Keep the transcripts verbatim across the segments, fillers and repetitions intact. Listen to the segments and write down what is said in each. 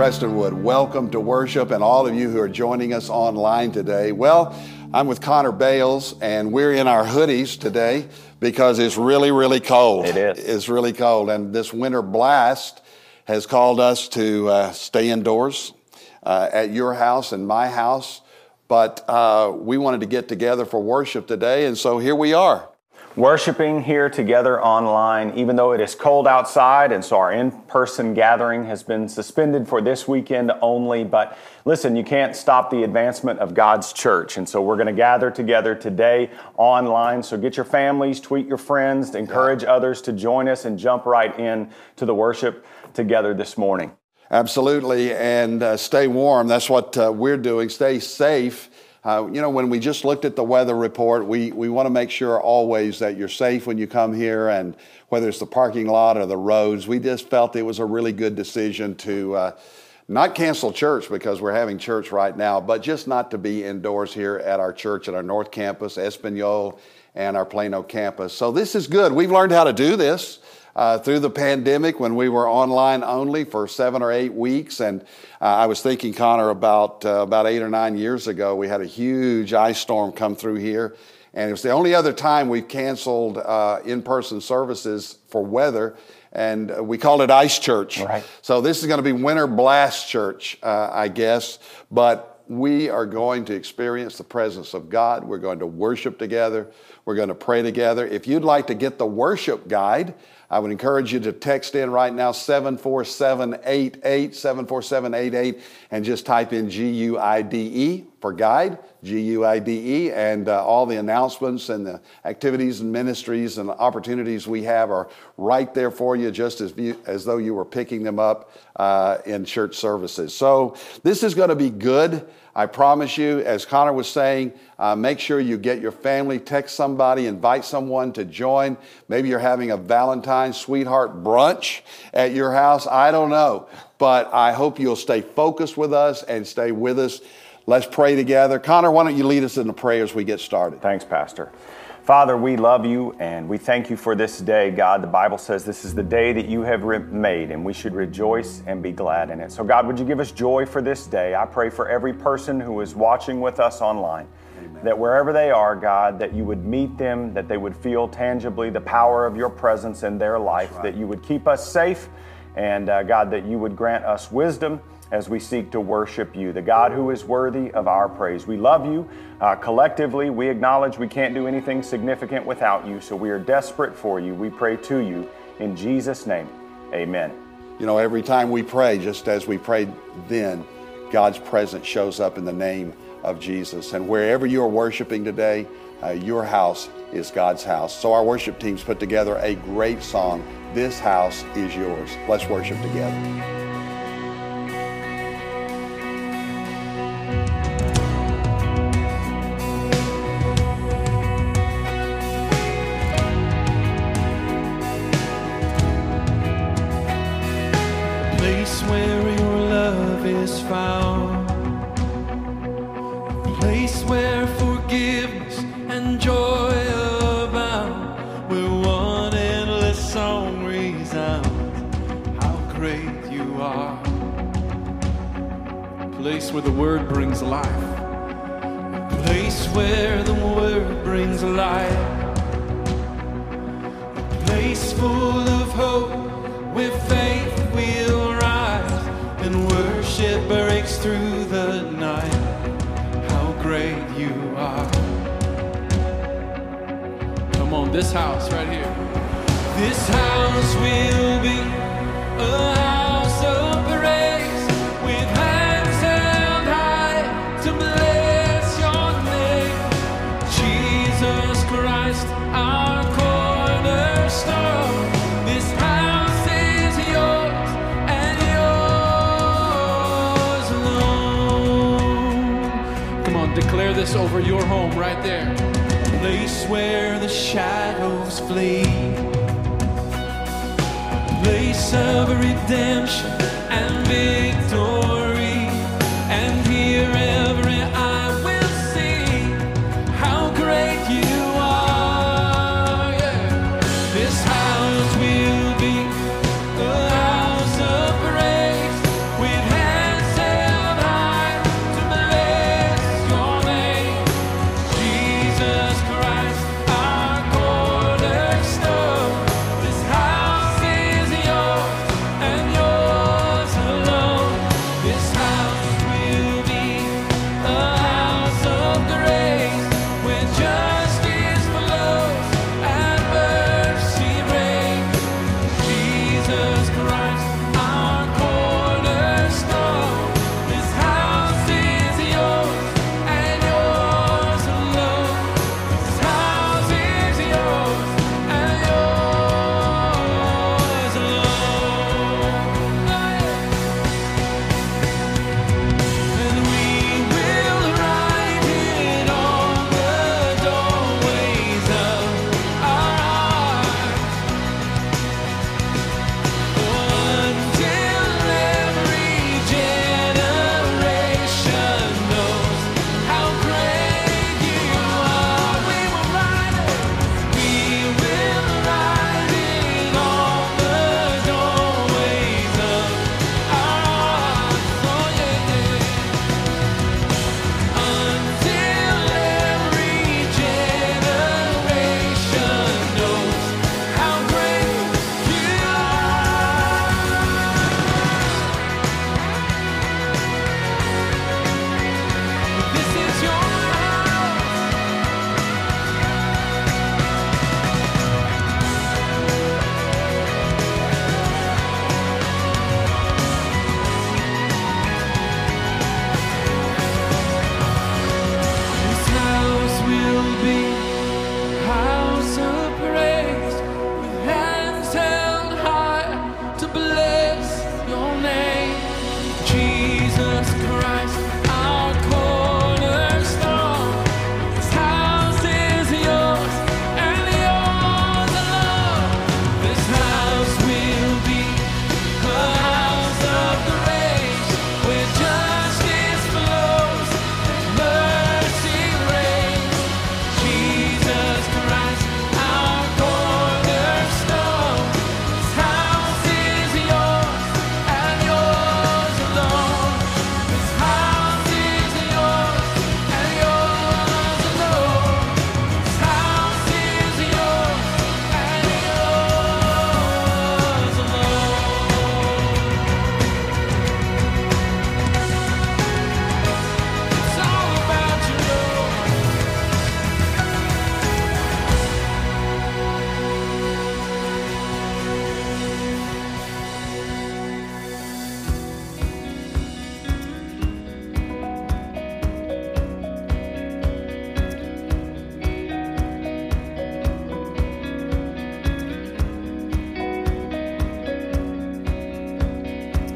Prestonwood. Welcome to worship, and all of you who are joining us online today. Well, I'm with Connor Bales, and we're in our hoodies today because it's really, really cold. It is. It's really cold, and this winter blast has called us to uh, stay indoors uh, at your house and my house, but uh, we wanted to get together for worship today, and so here we are. Worshiping here together online, even though it is cold outside, and so our in-person gathering has been suspended for this weekend only. But listen, you can't stop the advancement of God's church, and so we're going to gather together today online. So get your families, tweet your friends, encourage yeah. others to join us, and jump right in to the worship together this morning. Absolutely, and uh, stay warm. That's what uh, we're doing. Stay safe. Uh, you know, when we just looked at the weather report, we, we want to make sure always that you're safe when you come here, and whether it's the parking lot or the roads, we just felt it was a really good decision to uh, not cancel church because we're having church right now, but just not to be indoors here at our church at our North Campus, Espanol, and our Plano campus. So this is good. We've learned how to do this. Uh, through the pandemic when we were online only for seven or eight weeks. And uh, I was thinking, Connor, about uh, about eight or nine years ago, we had a huge ice storm come through here. And it was the only other time we've canceled uh, in-person services for weather. And uh, we called it Ice Church. Right. So this is going to be Winter Blast Church, uh, I guess. But we are going to experience the presence of God. We're going to worship together. We're going to pray together. If you'd like to get the worship guide, I would encourage you to text in right now, seven four seven eight eight, seven four seven eight eight, and just type in G U I D E for guide, G U I D E, and uh, all the announcements and the activities and ministries and opportunities we have are right there for you, just as, you, as though you were picking them up uh, in church services. So this is going to be good. I promise you, as Connor was saying, uh, make sure you get your family, text somebody, invite someone to join. Maybe you're having a Valentine's sweetheart brunch at your house. I don't know, but I hope you'll stay focused with us and stay with us. Let's pray together. Connor, why don't you lead us in the prayer as we get started? Thanks, Pastor. Father, we love you and we thank you for this day, God. The Bible says this is the day that you have re- made, and we should rejoice and be glad in it. So God, would you give us joy for this day? I pray for every person who is watching with us online, Amen. That wherever they are, God, that you would meet them, that they would feel tangibly the power of your presence in their life, right. That you would keep us safe, and uh, God, that you would grant us wisdom as we seek to worship you, the God who is worthy of our praise. We love you. Uh, collectively, we acknowledge we can't do anything significant without you, so we are desperate for you. We pray to you in Jesus' name. Amen. You know, every time we pray, just as we prayed then, God's presence shows up in the name of Jesus. And wherever you are worshiping today, uh, your house is God's house. So our worship teams put together a great song, This House is Yours. Let's worship together. Where the word brings life. A place where the word brings life. A place full of hope where faith will rise and worship breaks through the night. How great you are. Come on, this house right here. This house will be a house of praise with hands held high to bless your name. Jesus Christ, our cornerstone. This house is yours and yours alone. Come on, declare this over your home right there. A place where the shadows flee. Place of redemption and victory, and here every eye will see how great you are. Yeah. This house will be a house of praise with hands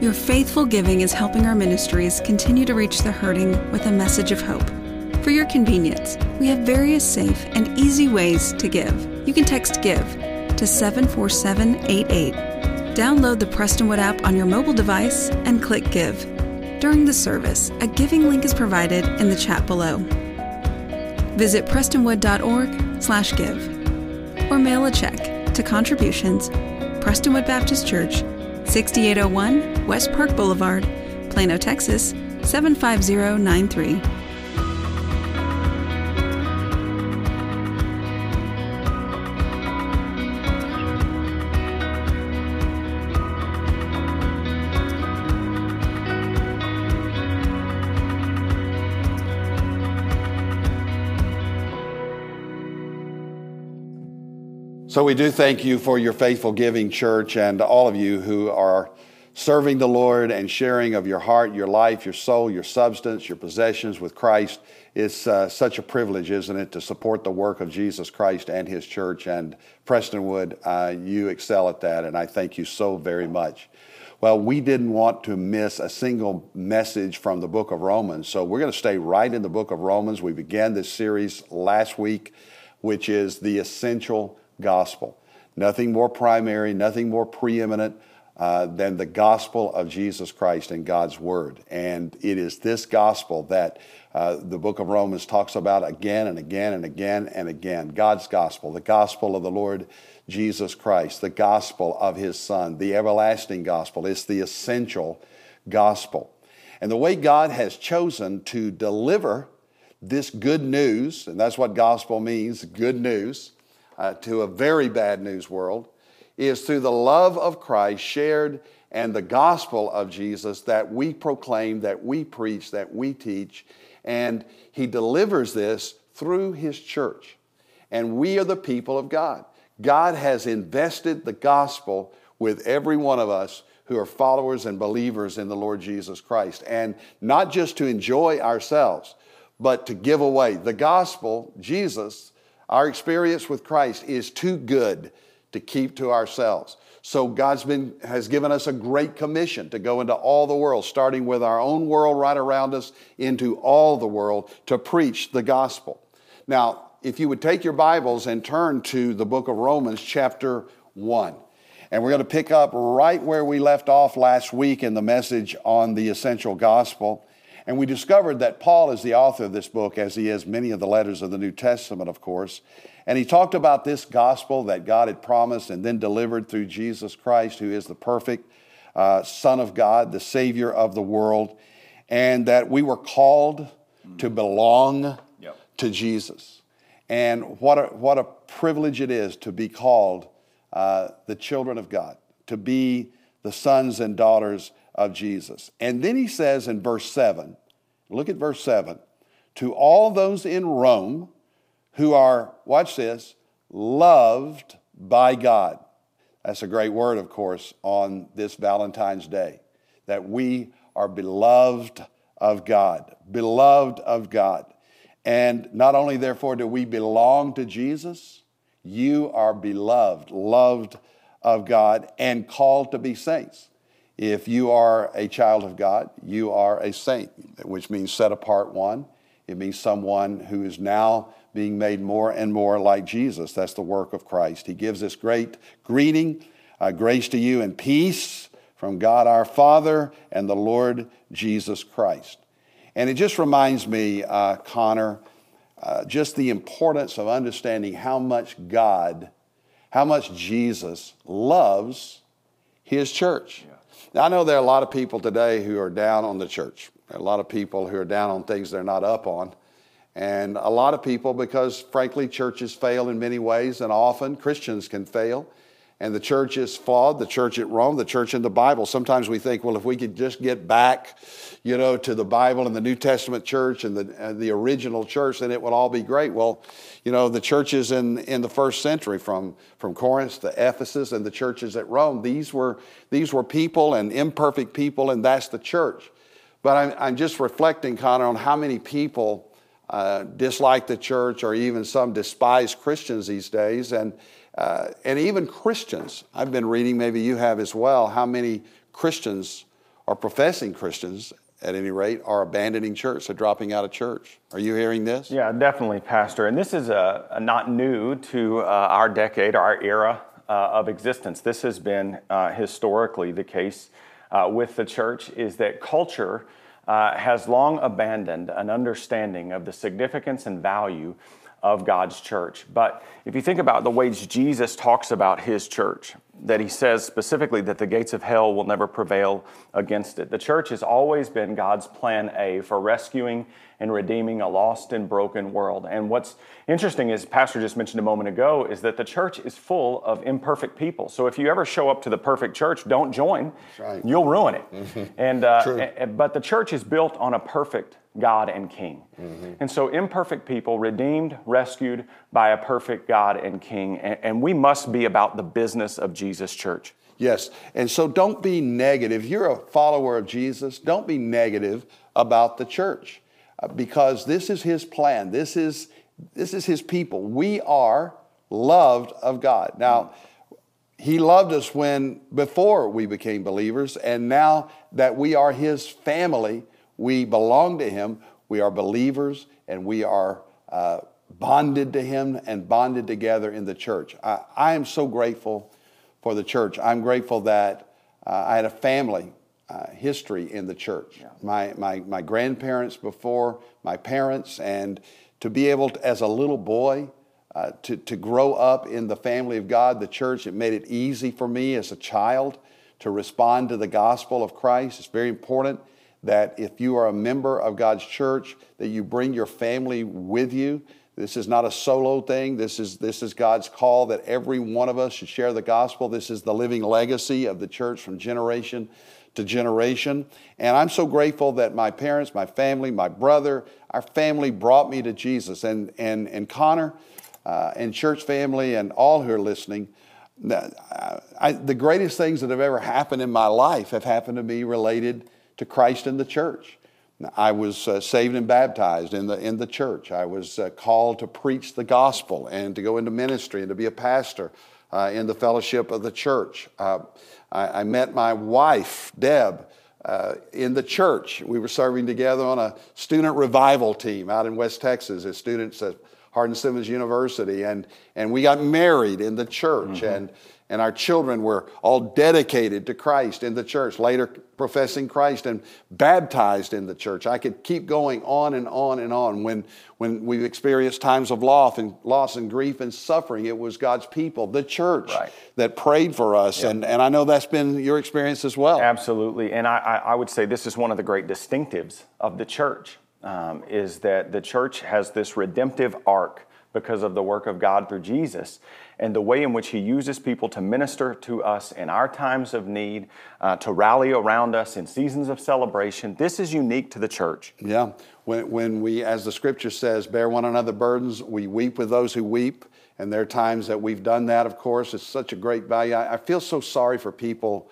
Your faithful giving is helping our ministries continue to reach the hurting with a message of hope. For your convenience, we have various safe and easy ways to give. You can text GIVE to seven four seven eight eight. Download the Prestonwood app on your mobile device and click Give. During the service, a giving link is provided in the chat below. Visit prestonwood.org slash give or mail a check to Contributions, Prestonwood Baptist Church, sixty-eight oh one West Park Boulevard, Plano, Texas, seven five zero nine three. So we do thank you for your faithful giving, church, and all of you who are serving the Lord and sharing of your heart, your life, your soul, your substance, your possessions with Christ. It's uh, such a privilege, isn't it, to support the work of Jesus Christ and His church. And Prestonwood, uh, you excel at that, and I thank you so very much. Well, we didn't want to miss a single message from the book of Romans, so we're going to stay right in the book of Romans. We began this series last week, which is the essential gospel. Nothing more primary, nothing more preeminent uh, than the gospel of Jesus Christ and God's Word. And it is this gospel that uh, the book of Romans talks about again and again and again and again. God's gospel, the gospel of the Lord Jesus Christ, the gospel of His Son, the everlasting gospel. It's the essential gospel. And the way God has chosen to deliver this good news, and that's what gospel means, good news, Uh, to a very bad news world, is through the love of Christ shared and the gospel of Jesus that we proclaim, that we preach, that we teach. And He delivers this through His church. And we are the people of God. God has invested the gospel with every one of us who are followers and believers in the Lord Jesus Christ. And not just to enjoy ourselves, but to give away. The gospel, Jesus, our experience with Christ is too good to keep to ourselves. So God's been, has given us a great commission to go into all the world, starting with our own world right around us, into all the world to preach the gospel. Now, if you would take your Bibles and turn to the book of Romans chapter one. And we're going to pick up right where we left off last week in the message on the essential gospel. And we discovered that Paul is the author of this book, as he is many of the letters of the New Testament, of course. And he talked about this gospel that God had promised and then delivered through Jesus Christ, who is the perfect uh, Son of God, the Savior of the world, and that we were called to belong yep. to Jesus. And what a, what a privilege it is to be called uh, the children of God, to be the sons and daughters of Jesus. And then he says in verse seven, look at verse seven, to all those in Rome who are, watch this, loved by God. That's a great word, of course, on this Valentine's Day, that we are beloved of God, beloved of God. And not only, therefore, do we belong to Jesus, you are beloved, loved of God, and called to be saints. If you are a child of God, you are a saint, which means set apart one. It means someone who is now being made more and more like Jesus. That's the work of Christ. He gives this great greeting, uh, grace to you and peace from God our Father and the Lord Jesus Christ. And it just reminds me, uh, Connor, uh, just the importance of understanding how much God, how much Jesus loves His church. Yeah. Now, I know there are a lot of people today who are down on the church. There are a lot of people who are down on things they're not up on. And a lot of people, because frankly, churches fail in many ways, and often Christians can fail. And the church is flawed, the church at Rome, the church in the Bible. Sometimes we think, well, if we could just get back, you know, to the Bible and the New Testament church and the, and the original church, then it would all be great. Well, you know, the churches in, in the first century, from, from Corinth to Ephesus and the churches at Rome, these were, these were people and imperfect people, and that's the church. But I'm, I'm just reflecting, Connor, on how many people uh, dislike the church, or even some despise Christians these days. And Uh, and even Christians, I've been reading, maybe you have as well, how many Christians or professing Christians, at any rate, are abandoning church. They're dropping out of church. Are you hearing this? Yeah, definitely, Pastor. And this is a, a not new to uh, our decade, our era uh, of existence. This has been uh, historically the case uh, with the church, is that culture uh, has long abandoned an understanding of the significance and value of God's church. But if you think about the ways Jesus talks about his church, that he says specifically that the gates of hell will never prevail against it. The church has always been God's plan A for rescuing and redeeming a lost and broken world. And what's interesting, as Pastor just mentioned a moment ago, is that the church is full of imperfect people. So if you ever show up to the perfect church, don't join. That's right. You'll ruin it. Mm-hmm. And uh, and, but the church is built on a perfect God and King. Mm-hmm. And so imperfect people redeemed, rescued by a perfect God and King. And, and we must be about the business of Jesus' church. Yes. And so don't be negative. If you're a follower of Jesus, don't be negative about the church uh, because this is his plan. This is, this is his people. We are loved of God. Now, he loved us when before we became believers, and now that we are his family, we belong to him, we are believers, and we are uh, bonded to him and bonded together in the church. I, I am so grateful for the church. I'm grateful that uh, I had a family uh, history in the church. Yeah. My, my, my grandparents before my parents, and to be able to, as a little boy, uh, to, to grow up in the family of God, the church, it made it easy for me as a child to respond to the gospel of Christ. It's very important that if you are a member of God's church, that you bring your family with you. This is not a solo thing. This is, this is God's call that every one of us should share the gospel. This is the living legacy of the church from generation to generation. And I'm so grateful that my parents, my family, my brother, our family brought me to Jesus. And, and, and Connor uh, and church family and all who are listening, I, the greatest things that have ever happened in my life have happened to me related to Christ and the church. I was uh, saved and baptized in the in the church. I was uh, called to preach the gospel and to go into ministry and to be a pastor uh, in the fellowship of the church. Uh, I, I met my wife, Deb, uh, in the church. We were serving together on a student revival team out in West Texas as students at Hardin-Simmons University, and and we got married in the church, mm-hmm. and and our children were all dedicated to Christ in the church, later professing Christ and baptized in the church. I could keep going on and on and on. When, when we've experienced times of loss and, loss and grief and suffering, it was God's people, the church, right. that prayed for us. Yep. And, and I know that's been your experience as well. Absolutely. And I, I would say this is one of the great distinctives of the church, um, is that the church has this redemptive arc because of the work of God through Jesus and the way in which he uses people to minister to us in our times of need, uh, to rally around us in seasons of celebration. This is unique to the church. Yeah. When, when we, as the scripture says, bear one another burdens, we weep with those who weep. And there are times that we've done that, of course. It's such a great value. I, I feel so sorry for people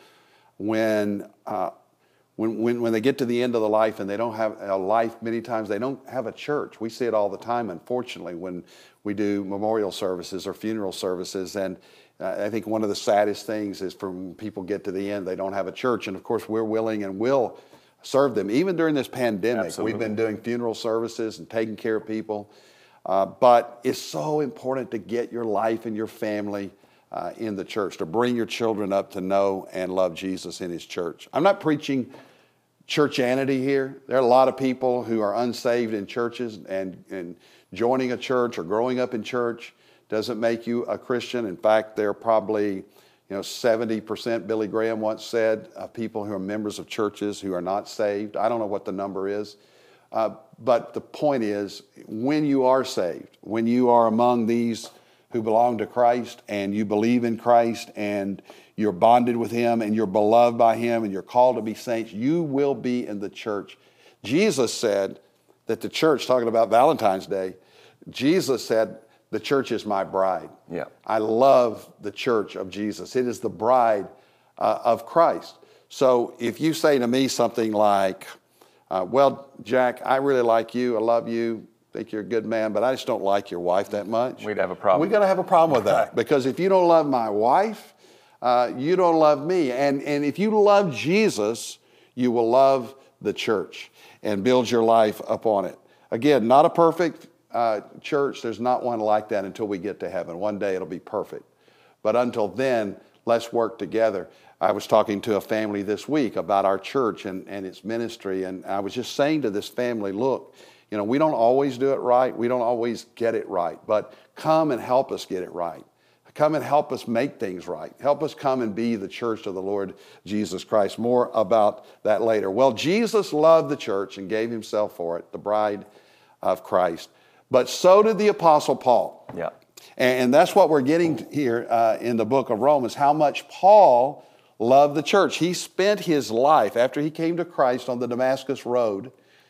when, uh, when, when, when they get to the end of the life and they don't have a life, many times they don't have a church. We see it all the time, unfortunately, when we do memorial services or funeral services. And uh, I think one of the saddest things is when people get to the end, they don't have a church. And of course, we're willing and will serve them. Even during this pandemic, Absolutely. We've been doing funeral services and taking care of people. Uh, but it's so important to get your life and your family uh, in the church, to bring your children up to know and love Jesus in his church. I'm not preaching churchianity here. There are a lot of people who are unsaved in churches, and, and joining a church or growing up in church doesn't make you a Christian. In fact, there are probably, you know, seventy percent, Billy Graham once said, of people who are members of churches who are not saved. I don't know what the number is. Uh, but the point is, when you are saved, when you are among these who belong to Christ and you believe in Christ and you're bonded with him and you're beloved by him and you're called to be saints, you will be in the church. Jesus said that the church, talking about Valentine's Day, Jesus said, the church is my bride. Yeah. I love the church of Jesus. It is the bride uh, of Christ. So if you say to me something like, uh, well, Jack, I really like you. I love you. Think you're a good man, but I just don't like your wife that much. We'd have a problem. We're going to have a problem with that, because if you don't love my wife, uh, you don't love me. And, and if you love Jesus, you will love the church and build your life upon it. Again, not a perfect uh, church. There's not one like that until we get to heaven. One day it'll be perfect. But until then, let's work together. I was talking to a family this week about our church and, and its ministry, and I was just saying to this family, look, you know, we don't always do it right. We don't always get it right, but come and help us get it right. Come and help us make things right. Help us come and be the church of the Lord Jesus Christ. More about that later. Well, Jesus loved the church and gave himself for it, the bride of Christ. But so did the Apostle Paul. Yeah. And that's what we're getting here uh, in the book of Romans, how much Paul loved the church. He spent his life, after he came to Christ on the Damascus Road,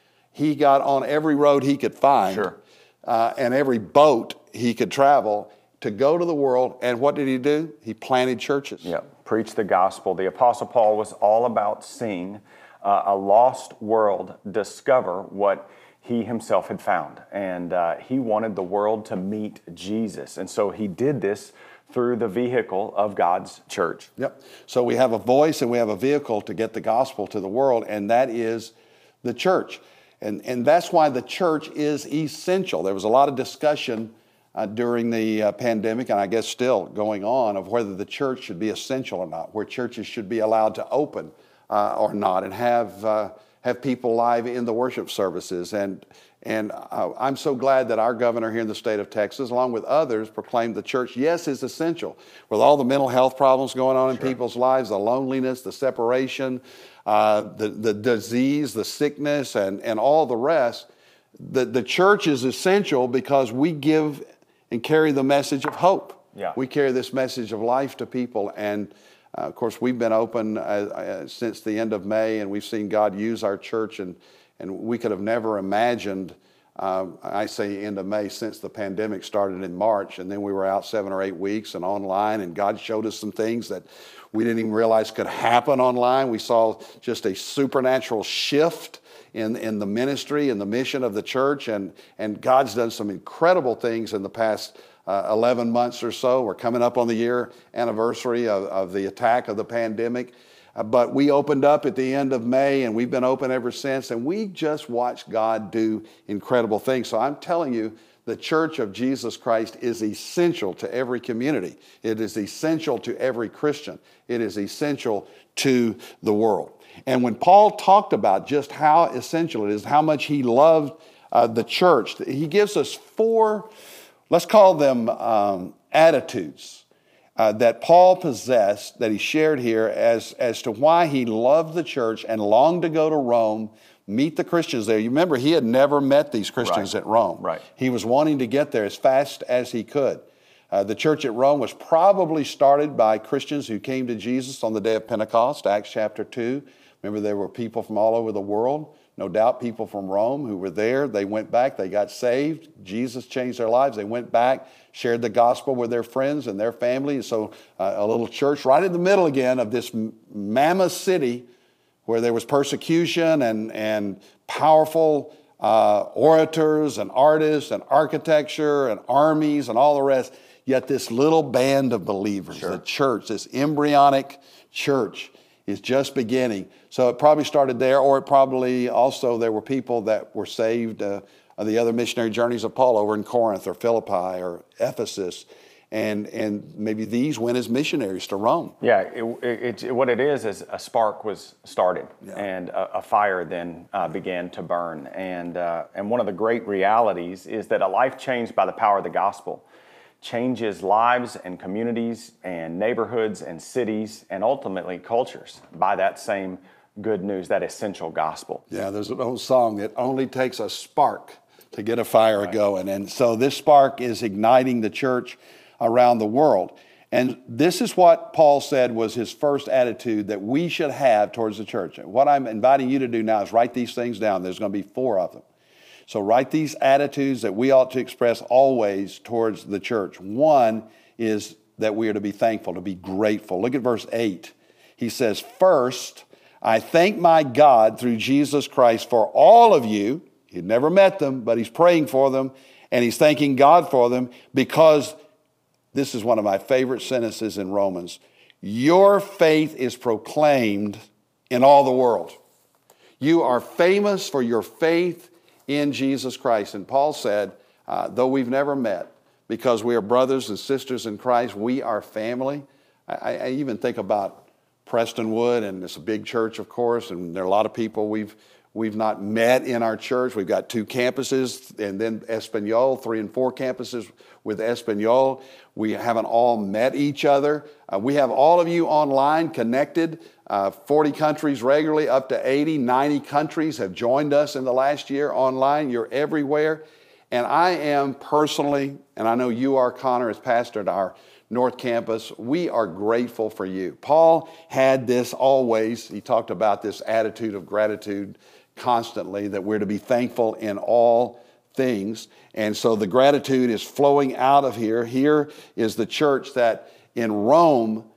he got on every road he could find, sure. uh, and every boat he could travel to go to the world. And what did he do? He planted churches. Yeah, preach the gospel. The Apostle Paul was all about seeing uh, a lost world discover what he himself had found. And uh, he wanted the world to meet Jesus. And so he did this through the vehicle of God's church. Yep. So we have a voice and we have a vehicle to get the gospel to the world, and that is the church. And, and that's why the church is essential. There was a lot of discussion uh, during the uh, pandemic, and I guess still going on, of whether the church should be essential or not, where churches should be allowed to open uh, or not, and have uh, have people live in the worship services. And And uh, I'm so glad that our governor here in the state of Texas, along with others, proclaimed the church, yes, is essential. With all the mental health problems going on in sure. people's lives, the loneliness, the separation, uh, the, the disease, the sickness, and, and all the rest, the, the church is essential because we give and carry the message of hope. Yeah. We carry this message of life to people. And uh, of course, we've been open uh, uh, since the end of May, and we've seen God use our church, and And we could have never imagined, uh, I say end of May, since the pandemic started in March, and then we were out seven or eight weeks and online, and God showed us some things that we didn't even realize could happen online. We saw just a supernatural shift in, in the ministry and the mission of the church, and, and God's done some incredible things in the past uh, eleven months or so. We're coming up on the year anniversary of, of the attack of the pandemic. Uh, but we opened up at the end of May, and we've been open ever since, and we just watched God do incredible things. So I'm telling you, the Church of Jesus Christ is essential to every community. It is essential to every Christian. It is essential to the world. And when Paul talked about just how essential it is, how much he loved uh, the church, he gives us four, let's call them um, attitudes Uh, that Paul possessed, that he shared here as, as to why he loved the church and longed to go to Rome, meet the Christians there. You remember, he had never met these Christians right. at Rome. Right. He was wanting to get there as fast as he could. Uh, the church at Rome was probably started by Christians who came to Jesus on the day of Pentecost, Acts chapter two. Remember, there were people from all over the world. No doubt people from Rome who were there. They went back, they got saved. Jesus changed their lives. They went back, shared the gospel with their friends and their family. So uh, a little church right in the middle again of this mammoth city where there was persecution and, and powerful uh, orators and artists and architecture and armies and all the rest. Yet this little band of believers, sure. the church, this embryonic church, is just beginning. So it probably started there, or it probably also there were people that were saved uh, on the other missionary journeys of Paul over in Corinth or Philippi or Ephesus. And, and maybe these went as missionaries to Rome. Yeah, it, it, it, what it is is a spark was started, Yeah. and a, a fire then uh, began to burn. And, uh, and one of the great realities is that a life changed by the power of the gospel changes lives and communities and neighborhoods and cities and ultimately cultures by that same good news, that essential gospel. Yeah, there's an old song, it only takes a spark to get a fire Right. going. And so this spark is igniting the church around the world. And this is what Paul said was his first attitude that we should have towards the church. What I'm inviting you to do now is write these things down. There's going to be four of them. So write these attitudes that we ought to express always towards the church. One is that we are to be thankful, to be grateful. Look at verse eight. He says, first, I thank my God through Jesus Christ for all of you. He'd never met them, but he's praying for them, and he's thanking God for them because this is one of my favorite sentences in Romans. Your faith is proclaimed in all the world. You are famous for your faith in Jesus Christ. And Paul said, uh, though we've never met, because we are brothers and sisters in Christ, we are family. I, I even think about Prestonwood, and it's a big church, of course, and there are a lot of people we've we've not met in our church. We've got two campuses, and then Espanol, three and four campuses with Espanol. We haven't all met each other. Uh, we have all of you online connected, uh, forty countries regularly, up to eighty, ninety countries have joined us in the last year online. You're everywhere. And I am personally, and I know you are, Connor, as pastor at our North Campus, we are grateful for you. Paul had this always. He talked about this attitude of gratitude constantly, that we're to be thankful in all things. And so the gratitude is flowing out of here. Here is the church that in Rome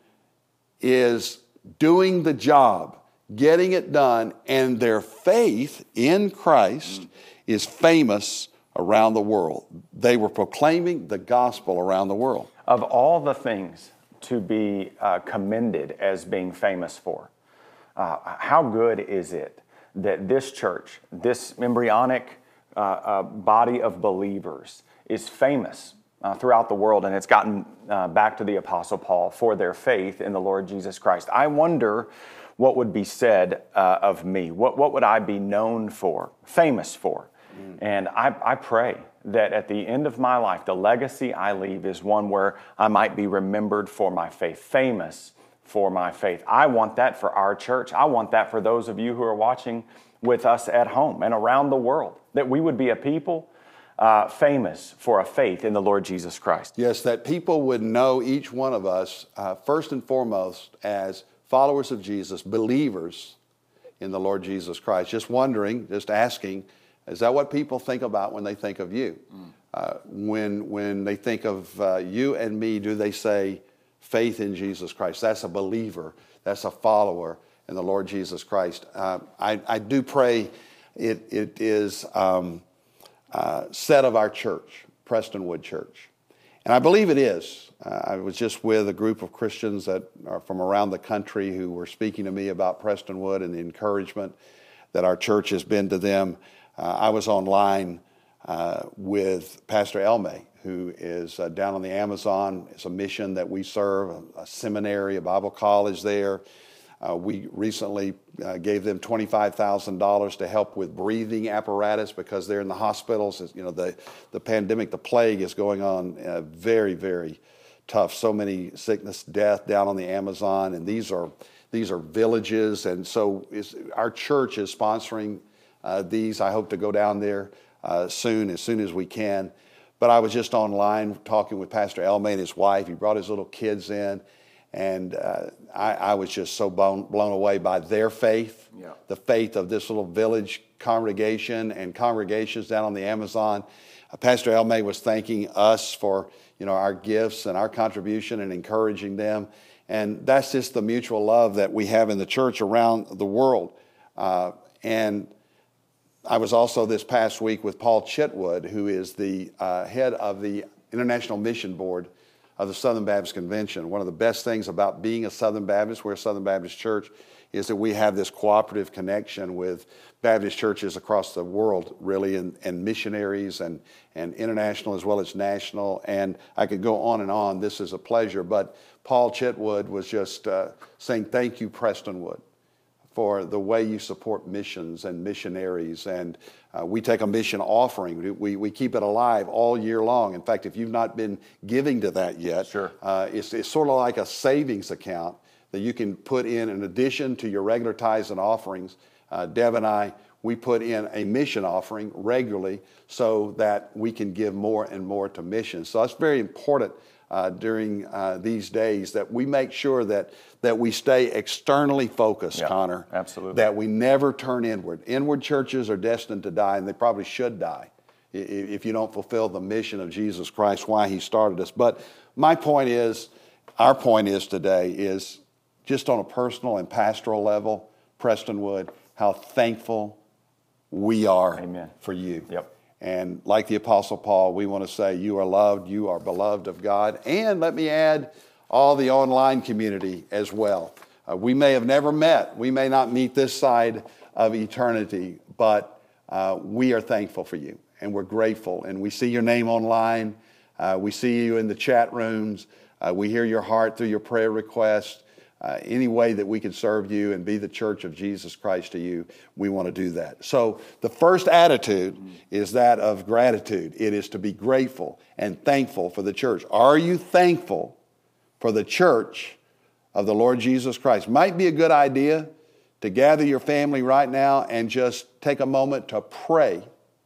is doing the job, getting it done, and their faith in Christ mm. is famous around the world. They were proclaiming the gospel around the world. Of all the things to be uh, commended as being famous for, uh, how good is it that this church, this embryonic uh, uh, body of believers, is famous uh, throughout the world, and it's gotten uh, back to the Apostle Paul for their faith in the Lord Jesus Christ. I wonder what would be said uh, of me. What, what would I be known for, famous for? And I, I pray that at the end of my life, the legacy I leave is one where I might be remembered for my faith, famous for my faith. I want that for our church. I want that for those of you who are watching with us at home and around the world, that we would be a people uh, famous for a faith in the Lord Jesus Christ. Yes, that people would know each one of us, uh, first and foremost, as followers of Jesus, believers in the Lord Jesus Christ. Just wondering, just asking, is that what people think about when they think of you? Mm. Uh, when, when they think of uh, you and me, do they say faith in Jesus Christ? That's a believer. That's a follower in the Lord Jesus Christ. Uh, I, I do pray it, it is um, uh, said of our church, Prestonwood Church. And I believe it is. Uh, I was just with a group of Christians that are from around the country who were speaking to me about Prestonwood and the encouragement that our church has been to them. Uh, I was online uh, with Pastor Elme, who is uh, down on the Amazon. It's a mission that we serve, a, a seminary, a Bible college there. Uh, we recently uh, gave them twenty-five thousand dollars to help with breathing apparatus because they're in the hospitals. You know, the, the pandemic, the plague is going on uh, very, very tough. So many sickness, death down on the Amazon, and these are these are villages. And so it's, our church is sponsoring Uh, these. I hope to go down there uh, soon, as soon as we can. But I was just online talking with Pastor Elme and his wife. He brought his little kids in, and uh, I, I was just so blown, blown away by their faith, yeah. the faith of this little village congregation and congregations down on the Amazon. Uh, Pastor Elme was thanking us for, you know, our gifts and our contribution and encouraging them. And that's just the mutual love that we have in the church around the world. Uh, and I was also this past week with Paul Chitwood, who is the uh, head of the International Mission Board of the Southern Baptist Convention. One of the best things about being a Southern Baptist, we're a Southern Baptist church, is that we have this cooperative connection with Baptist churches across the world, really, and, and missionaries and, and international as well as national. And I could go on and on. This is a pleasure. But Paul Chitwood was just uh, saying, thank you, Prestonwood, for the way you support missions and missionaries. And uh, we take a mission offering. We, we keep it alive all year long. In fact, if you've not been giving to that yet, sure. uh, it's, it's sort of like a savings account that you can put in in addition to your regular tithes and offerings. Uh, Deb and I, we put in a mission offering regularly so that we can give more and more to missions. So that's very important Uh, during uh, these days, that we make sure that that we stay externally focused, yeah, Connor. Absolutely. That we never turn inward. Inward churches are destined to die, and they probably should die if you don't fulfill the mission of Jesus Christ, why he started us. But my point is, our point is today is just on a personal and pastoral level, Prestonwood, how thankful we are Amen. For you. Yep. And like the Apostle Paul, we want to say you are loved, you are beloved of God. And let me add, all the online community as well. Uh, we may have never met. We may not meet this side of eternity. But uh, we are thankful for you, and we're grateful. And we see your name online. Uh, we see you in the chat rooms. Uh, we hear your heart through your prayer requests. Uh, any way that we can serve you and be the church of Jesus Christ to you, we want to do that. So the first attitude is that of gratitude. It is to be grateful and thankful for the church. Are you thankful for the church of the Lord Jesus Christ? Might be a good idea to gather your family right now and just take a moment to pray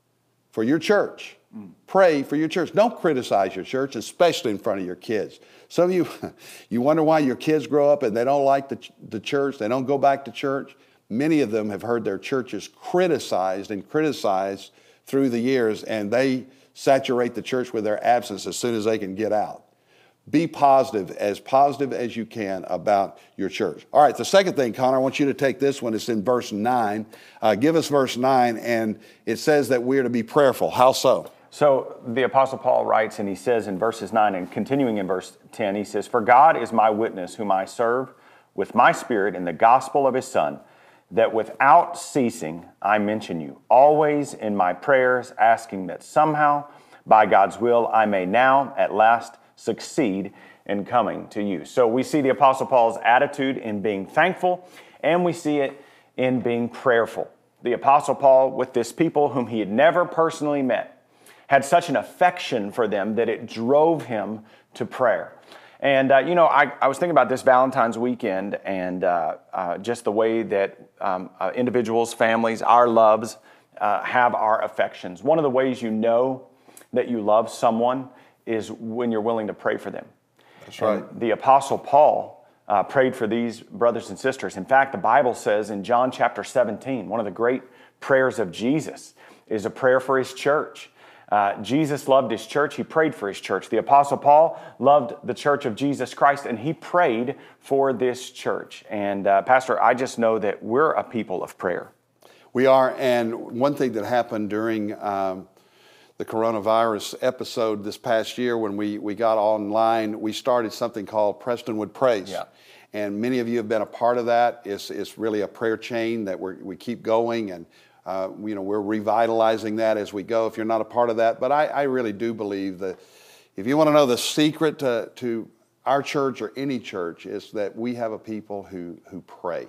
for your church. Pray for your church. Don't criticize your church, especially in front of your kids. Some of you, you wonder why your kids grow up and they don't like the, the church, they don't go back to church. Many of them have heard their churches criticized and criticized through the years, and they saturate the church with their absence as soon as they can get out. Be positive, as positive as you can about your church. All right, the second thing, Connor, I want you to take this one. It's in verse nine. Uh, give us verse nine, and it says that we're to be prayerful. How so? So the Apostle Paul writes, and he says in verses nine and continuing in verse ten, he says, "For God is my witness, whom I serve with my spirit in the gospel of his Son, that without ceasing I mention you, always in my prayers, asking that somehow, by God's will, I may now at last succeed in coming to you." So we see the Apostle Paul's attitude in being thankful, and we see it in being prayerful. The Apostle Paul, with this people whom he had never personally met, had such an affection for them that it drove him to prayer. And, uh, you know, I, I was thinking about this Valentine's weekend and uh, uh, just the way that um, uh, individuals, families, our loves uh, have our affections. One of the ways you know that you love someone is when you're willing to pray for them. That's right. And the Apostle Paul uh, prayed for these brothers and sisters. In fact, the Bible says in John chapter seventeen, one of the great prayers of Jesus is a prayer for his church. Uh, Jesus loved his church. He prayed for his church. The Apostle Paul loved the church of Jesus Christ, and he prayed for this church. And uh, Pastor, I just know that we're a people of prayer. We are, and one thing that happened during um, the coronavirus episode this past year when we, we got online, we started something called Prestonwood Prays. Yeah. And many of you have been a part of that. It's, it's really a prayer chain that we're, we keep going, and Uh, you know, we're revitalizing that as we go if you're not a part of that. But I, I really do believe that if you want to know the secret to, to our church or any church, is that we have a people who, who pray.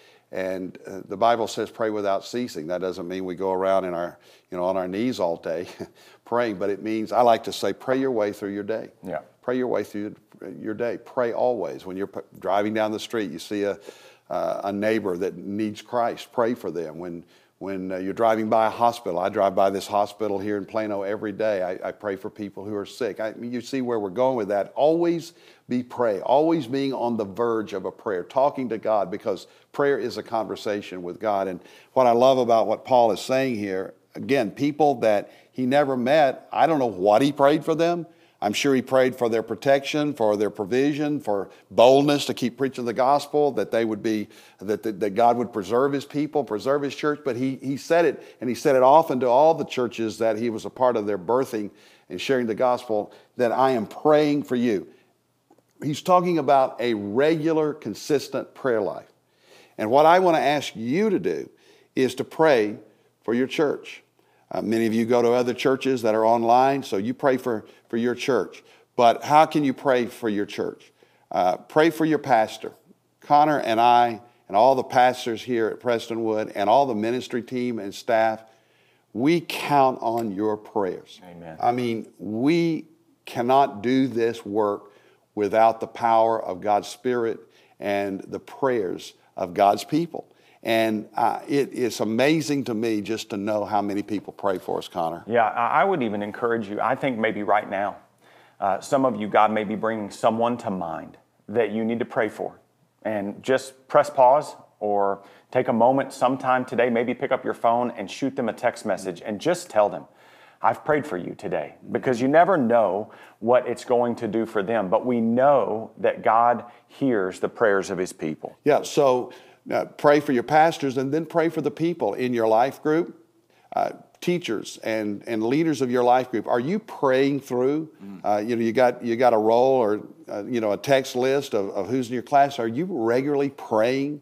And uh, the Bible says pray without ceasing. That doesn't mean we go around in our, you know, on our knees all day praying, but it means, I like to say, pray your way through your day. Yeah. Pray your way through your day. Pray always. When you're p- driving down the street, you see a, uh, a neighbor that needs Christ, pray for them. When When uh, you're driving by a hospital, I drive by this hospital here in Plano every day. I, I pray for people who are sick. I mean, you see where we're going with that. Always be pray, always being on the verge of a prayer, talking to God, because prayer is a conversation with God. And what I love about what Paul is saying here, again, people that he never met, I don't know what he prayed for them. I'm sure he prayed for their protection, for their provision, for boldness to keep preaching the gospel, that they would be, that, that, that God would preserve his people, preserve his church. But he, he said it, and he said it often to all the churches that he was a part of their birthing and sharing the gospel, that I am praying for you. He's talking about a regular, consistent prayer life. And what I want to ask you to do is to pray for your church. Uh, many of you go to other churches that are online, so you pray for, for your church. But how can you pray for your church? Uh, pray for your pastor. Connor and I and all the pastors here at Prestonwood and all the ministry team and staff, we count on your prayers. Amen. I mean, we cannot do this work without the power of God's Spirit and the prayers of God's people. And uh, it, it's amazing to me just to know how many people pray for us, Connor. Yeah, I would even encourage you, I think maybe right now, uh, some of you, God may be bringing someone to mind that you need to pray for. And just press pause or take a moment sometime today, maybe pick up your phone and shoot them a text message and just tell them, I've prayed for you today, because you never know what it's going to do for them. But we know that God hears the prayers of his people. Yeah, so uh, pray for your pastors, and then pray for the people in your life group, uh, teachers and, and leaders of your life group. Are you praying through? Uh, you know, you got you got a roll or uh, you know a text list of, of who's in your class. Are you regularly praying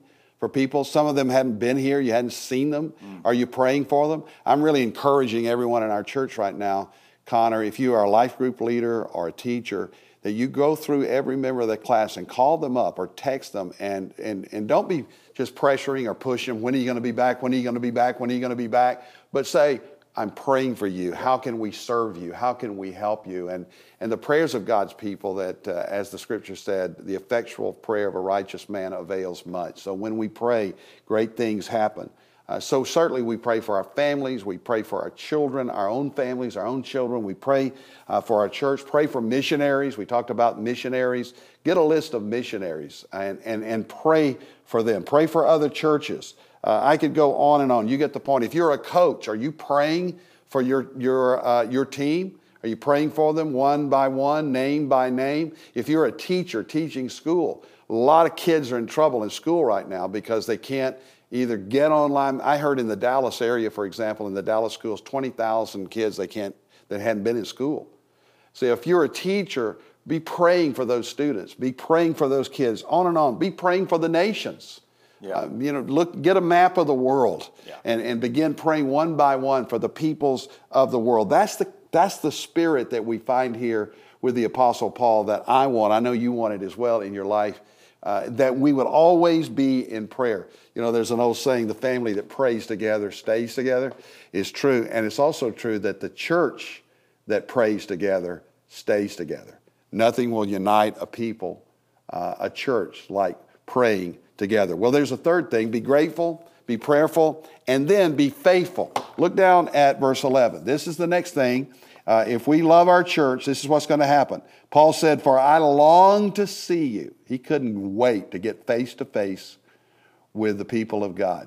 for people? Some of them haven't been here. You hadn't seen them. Mm. Are you praying for them? I'm really encouraging everyone in our church right now, Connor, if you are a life group leader or a teacher, that you go through every member of the class and call them up or text them, and, and, and don't be just pressuring or pushing, when are you going to be back, when are you going to be back, when are you going to be back? But say, I'm praying for you. How can we serve you? How can we help you? And, and the prayers of God's people that, uh, as the scripture said, the effectual prayer of a righteous man avails much. So when we pray, great things happen. Uh, so certainly we pray for our families, we pray for our children, our own families, our own children. We pray uh, for our church, pray for missionaries. We talked about missionaries. Get a list of missionaries and, and, and pray for them. Pray for other churches. Uh, I could go on and on. You get the point. If you're a coach, are you praying for your, your, uh, your team? Are you praying for them one by one, name by name? If you're a teacher teaching school, a lot of kids are in trouble in school right now because they can't either get online. I heard in the Dallas area, for example, in the Dallas schools, twenty thousand kids they can't, that hadn't been in school. So if you're a teacher, be praying for those students. Be praying for those kids, on and on. Be praying for the nations. Yeah. Uh, you know, look, get a map of the world yeah. and, and begin praying one by one for the peoples of the world. That's the, that's the spirit that we find here with the Apostle Paul that I want. I know you want it as well in your life. Uh, that we would always be in prayer. You know, there's an old saying, the family that prays together stays together, is true. And it's also true that the church that prays together stays together. Nothing will unite a people, uh, a church, like praying together. Well, there's a third thing. Be grateful, be prayerful, and then be faithful. Look down at verse eleven. This is the next thing. Uh, if we love our church, this is what's going to happen. Paul said, for I long to see you. He couldn't wait to get face to face with the people of God.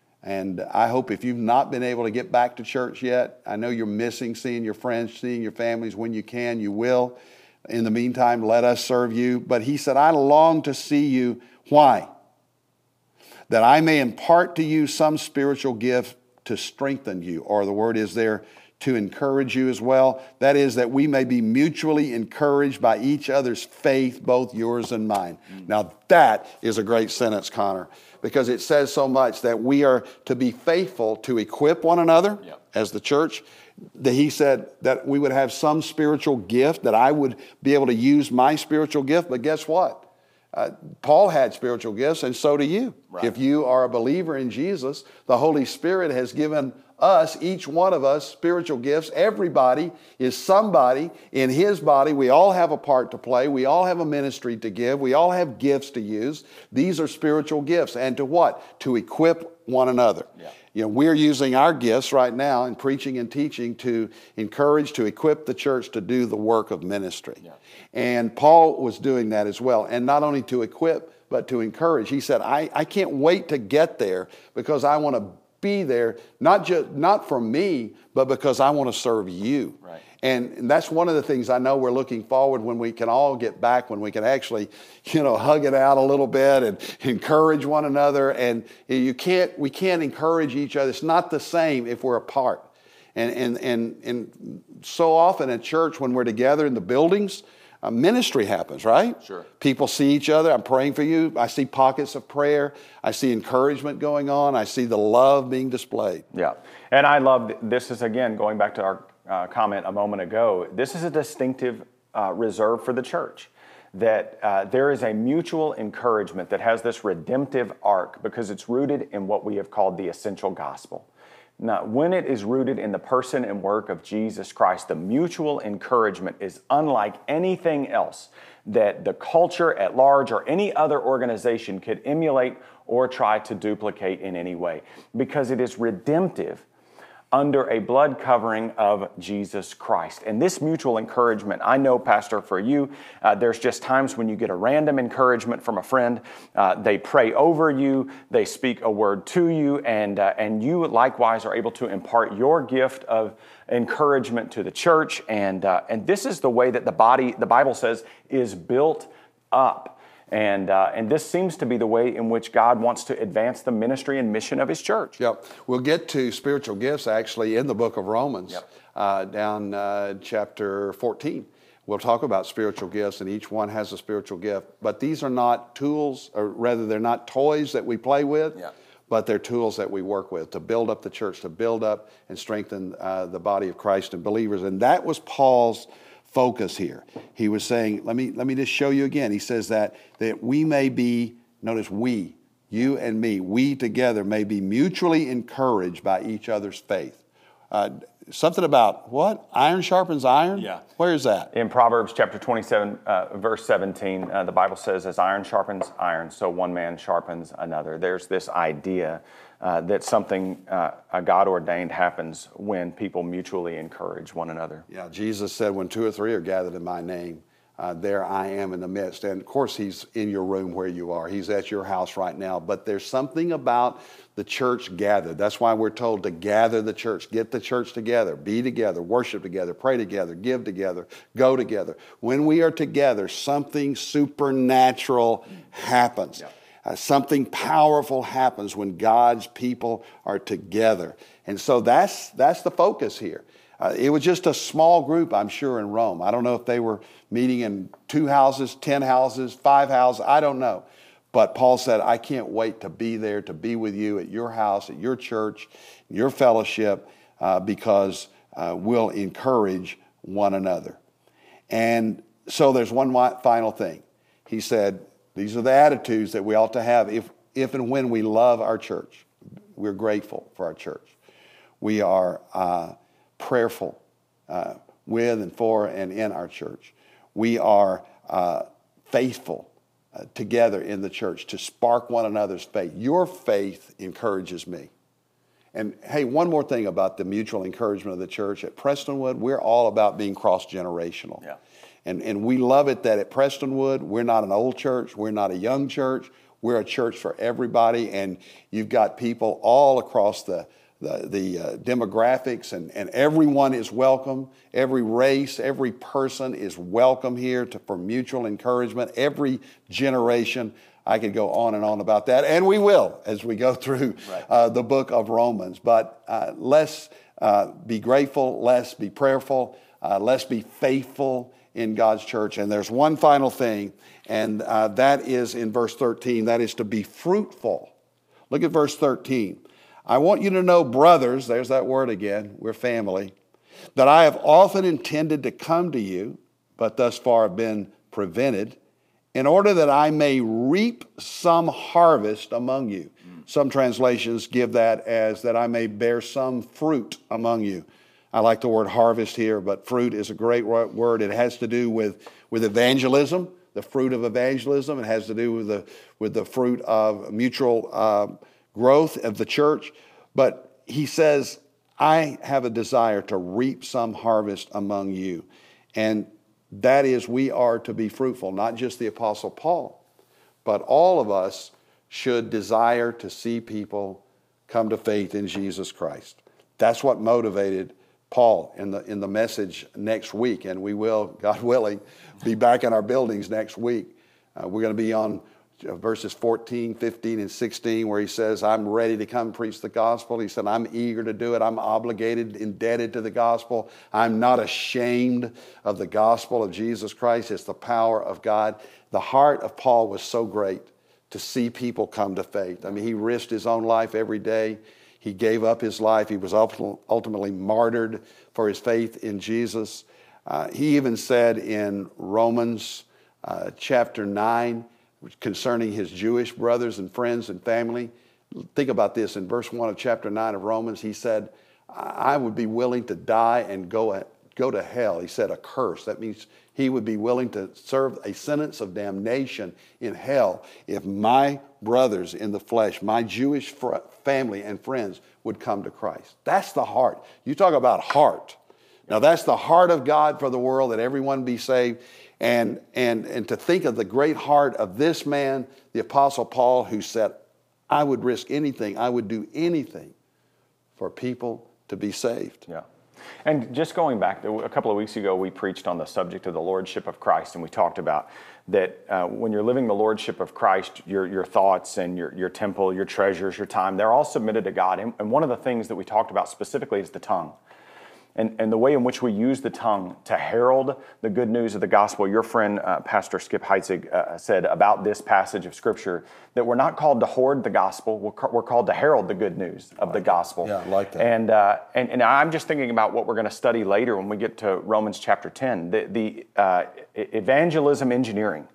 And I hope if you've not been able to get back to church yet, I know you're missing seeing your friends, seeing your families. When you can, you will. In the meantime, let us serve you. But he said, I long to see you. Why? That I may impart to you some spiritual gift to strengthen you. Or the word is there, to encourage you as well. That is, that we may be mutually encouraged by each other's faith, both yours and mine. Mm. Now that is a great sentence, Connor, because it says so much that we are to be faithful to equip one another yep. as the church. That he said that we would have some spiritual gift, that I would be able to use my spiritual gift. But guess what? Uh, Paul had spiritual gifts, and so do you. Right. If you are a believer in Jesus, the Holy Spirit has given us, each one of us, spiritual gifts. Everybody is somebody in His body. We all have a part to play. We all have a ministry to give. We all have gifts to use. These are spiritual gifts. And to what? To equip one another. Yeah. You know, we're using our gifts right now in preaching and teaching to encourage, to equip the church to do the work of ministry. Yeah. And Paul was doing that as well. And not only to equip, but to encourage. He said, I, I can't wait to get there because I want to be there, not just not for me, but because I want to serve you. Right. And, and that's one of the things I know we're looking forward when we can all get back, when we can actually, you know, hug it out a little bit and encourage one another. And you can't, we can't encourage each other. It's not the same if we're apart. And and and and so often at church when we're together in the buildings, Uh, ministry happens, right? Sure. People see each other. I'm praying for you. I see pockets of prayer. I see encouragement going on. I see the love being displayed. Yeah. And I love, this is again, going back to our uh, comment a moment ago, this is a distinctive uh, reserve for the church. That uh, there is a mutual encouragement that has this redemptive arc because it's rooted in what we have called the essential gospel. Now, when it is rooted in the person and work of Jesus Christ, the mutual encouragement is unlike anything else that the culture at large or any other organization could emulate or try to duplicate in any way, because it is redemptive under a blood covering of Jesus Christ. And this mutual encouragement, I know, Pastor, for you, uh, there's just times when you get a random encouragement from a friend. Uh, they pray over you, they speak a word to you, and uh, and you likewise are able to impart your gift of encouragement to the church. And uh, and this is the way that the body, the Bible says, is built up. And uh, and this seems to be the way in which God wants to advance the ministry and mission of His church. Yep. We'll get to spiritual gifts actually in the book of Romans, yep. uh, down uh, chapter fourteen, We'll talk about spiritual gifts, and each one has a spiritual gift. But these are not tools, or rather they're not toys that we play with, Yeah. but they're tools that we work with to build up the church, to build up and strengthen uh, the body of Christ and believers. And that was Paul's focus here. He was saying, let me, let me just show you again. He says that, that we may be, notice we, you and me, we together may be mutually encouraged by each other's faith. Uh, something about what? Iron sharpens iron? Yeah. Where is that? In Proverbs chapter twenty-seven, uh, verse seventeen, uh, the Bible says, as iron sharpens iron, so one man sharpens another. There's this idea uh, that something uh, God ordained happens when people mutually encourage one another. Yeah, Jesus said, when two or three are gathered in my name, uh, there I am in the midst. And of course, he's in your room where you are. He's at your house right now. But there's something about the church gathered. That's why we're told to gather the church, get the church together, be together, worship together, pray together, give together, go together. When we are together, something supernatural happens. Yeah. Uh, something powerful happens when God's people are together. And so that's that's the focus here. Uh, it was just a small group, I'm sure, in Rome. I don't know if they were meeting in two houses, ten houses, five houses, I don't know. But Paul said, I can't wait to be there, to be with you at your house, at your church, your fellowship, uh, because uh, we'll encourage one another. And so there's one final thing. He said, these are the attitudes that we ought to have if, if and when we love our church. We're grateful for our church. We are uh, prayerful uh, with and for and in our church. We are uh, faithful uh, together in the church to spark one another's faith. Your faith encourages me. And hey, one more thing about the mutual encouragement of the church. At Prestonwood, we're all about being cross-generational. Yeah. And, and we love it that at Prestonwood, we're not an old church, we're not a young church, we're a church for everybody, and you've got people all across the, the, the uh, demographics, and, and everyone is welcome. Every race, every person is welcome here to, for mutual encouragement, every generation. I could go on and on about that, and we will as we go through right. uh, the book of Romans. But uh, let's uh, be grateful, let's be prayerful, uh, let's be faithful in God's church. And there's one final thing, and uh, that is in verse thirteen, that is to be fruitful. Look at verse thirteen. I want you to know, brothers, there's that word again, we're family, that I have often intended to come to you, but thus far have been prevented, in order that I may reap some harvest among you. Mm. Some translations give that as that I may bear some fruit among you. I like the word harvest here, but fruit is a great word. It has to do with, with evangelism, the fruit of evangelism. It has to do with the, with the fruit of mutual uh, growth of the church. But he says, I have a desire to reap some harvest among you. And that is, we are to be fruitful, not just the Apostle Paul, but all of us should desire to see people come to faith in Jesus Christ. That's what motivated Paul in the in the message next week, and we will, God willing, be back in our buildings next week. Uh, we're going to be on verses fourteen, fifteen, and sixteen, where he says, I'm ready to come preach the gospel. He said, I'm eager to do it. I'm obligated, indebted to the gospel. I'm not ashamed of the gospel of Jesus Christ. It's the power of God. The heart of Paul was so great to see people come to faith. I mean, he risked his own life every day. He gave up his life. He was ultimately martyred for his faith in Jesus. Uh, he even said in Romans uh, chapter nine, concerning his Jewish brothers and friends and family, think about this. In verse one of chapter nine of Romans, he said, I would be willing to die and go, go to hell. He said a curse. That means he would be willing to serve a sentence of damnation in hell if my brothers in the flesh, my Jewish fr- family and friends would come to Christ. That's the heart. You talk about heart. Now that's the heart of God for the world, that everyone be saved. And, and, and to think of the great heart of this man, the Apostle Paul, who said, I would risk anything, I would do anything for people to be saved. Yeah. And just going back, a couple of weeks ago, we preached on the subject of the Lordship of Christ, and we talked about that uh, when you're living the Lordship of Christ, your, your thoughts and your, your temple, your treasures, your time, they're all submitted to God. And, and one of the things that we talked about specifically is the tongue. and, and the way in which we use the tongue to herald the good news of the gospel. Your friend, uh, Pastor Skip Heitzig, uh, said about this passage of Scripture that we're not called to hoard the gospel, we're, ca- we're called to herald the good news of the gospel. Yeah, I like that. And, uh, and, and I'm just thinking about what we're going to study later when we get to Romans chapter ten. The, the uh, evangelism engineering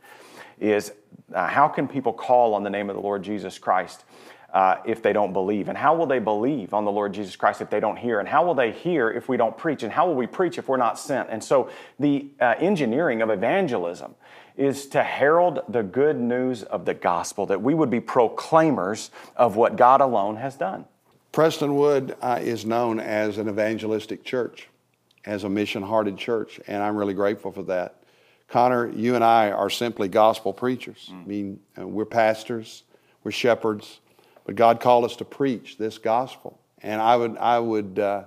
is uh, how can people call on the name of the Lord Jesus Christ Uh, if they don't believe? And how will they believe on the Lord Jesus Christ if they don't hear? And how will they hear if we don't preach? And how will we preach if we're not sent? And so the uh, engineering of evangelism is to herald the good news of the gospel, that we would be proclaimers of what God alone has done. Prestonwood uh, is known as an evangelistic church, as a mission-hearted church, and I'm really grateful for that. Connor, you and I are simply gospel preachers. Mm. I mean, uh, we're pastors, we're shepherds, but God called us to preach this gospel, and I would, I would, uh,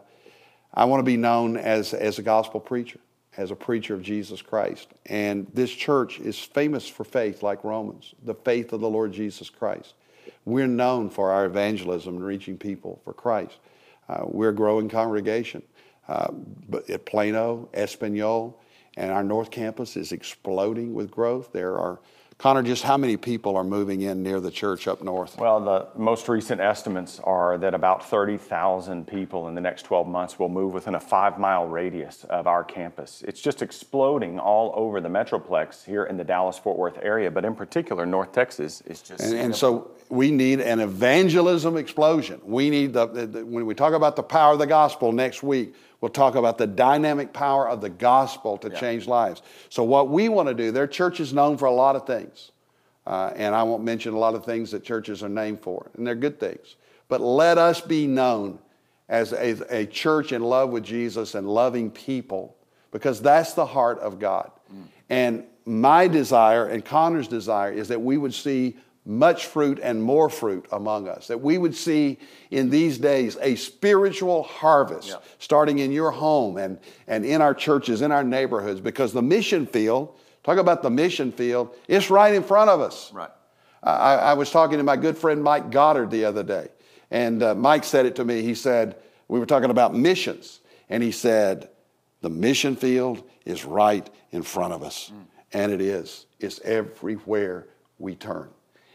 I want to be known as as a gospel preacher, as a preacher of Jesus Christ. And this church is famous for faith, like Romans, the faith of the Lord Jesus Christ. We're known for our evangelism and reaching people for Christ. Uh, we're a growing congregation, uh, but at Plano, Espanol, and our North Campus is exploding with growth. There are Connor, just how many people are moving in near the church up north? Well, the most recent estimates are that about thirty thousand people in the next twelve months will move within a five-mile radius of our campus. It's just exploding all over the Metroplex here in the Dallas-Fort Worth area, but in particular, North Texas is just... And, and so we need an evangelism explosion. We need, the, the, the when we talk about the power of the gospel next week, we'll talk about the dynamic power of the gospel to yeah. change lives. So what we want to do, their church is known for a lot of things. Uh, and I won't mention a lot of things that churches are named for, and they're good things. But let us be known as a, a church in love with Jesus and loving people, because that's the heart of God. Mm. And my desire and Connor's desire is that we would see much fruit and more fruit among us, that we would see in these days a spiritual harvest yeah. starting in your home and, and in our churches, in our neighborhoods, because the mission field, talk about the mission field, it's right in front of us. Right. I, I was talking to my good friend Mike Goddard the other day, and uh, Mike said it to me. He said, we were talking about missions, and he said, the mission field is right in front of us. Mm. And it is. It's everywhere we turn.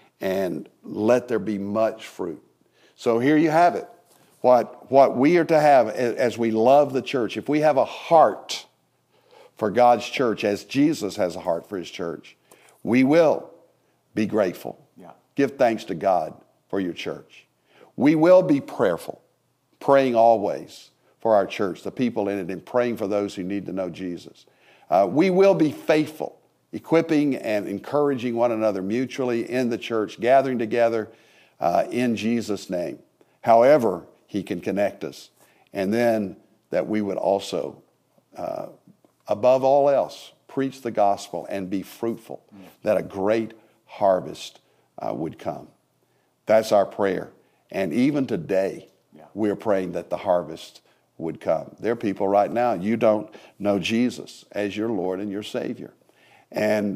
And let there be much fruit. So here you have it. What, what we are to have as we love the church, if we have a heart for God's church as Jesus has a heart for his church, we will be grateful. Yeah. Give thanks to God for your church. We will be prayerful, praying always for our church, the people in it, and praying for those who need to know Jesus. Uh, we will be faithful, equipping and encouraging one another mutually in the church, gathering together uh, in Jesus' name. However he can connect us. And then that we would also, uh, above all else, preach the gospel and be fruitful, mm. that a great harvest uh, would come. That's our prayer. And even today, yeah. we're praying that the harvest would come. There are people right now, you don't know Jesus as your Lord and your Savior. And